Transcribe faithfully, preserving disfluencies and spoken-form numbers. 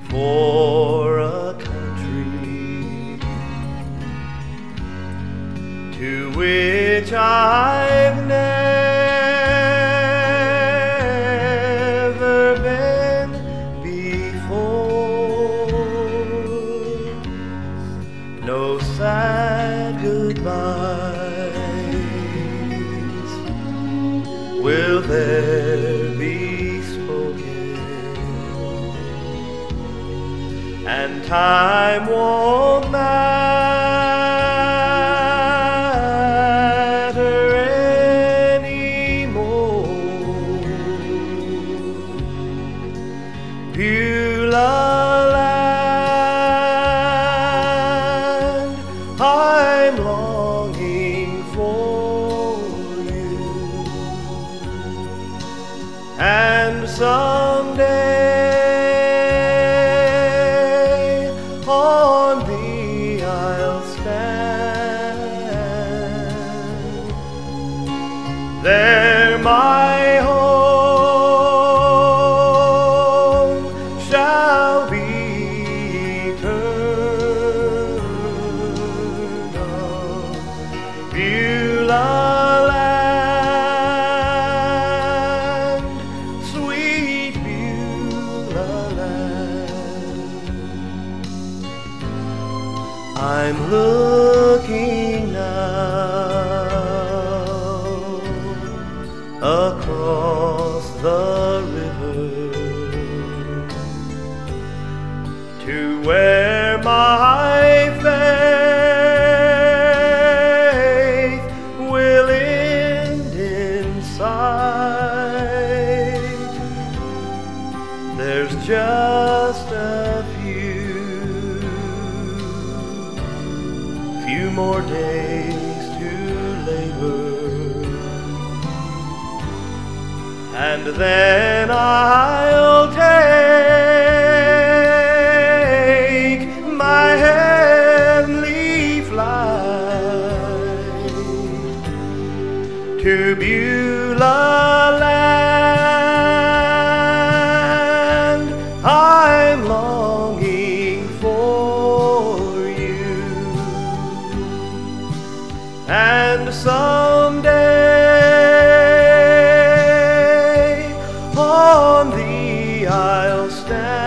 for a country to which I've never been before. No sad goodbyes will there be spoken, and time won't matter anymore. Beulah land, I'm longing for you, and someday on thee I'll stand. There my home shall be eternal. Beulah land, sweet Beulah land. I'm looking now across the river to where my faith will end in sight. There's just a few, few more days to labor, and then I'll take my heavenly flight to Beulah land. I'm longing for you, and someday on thee I'll stand.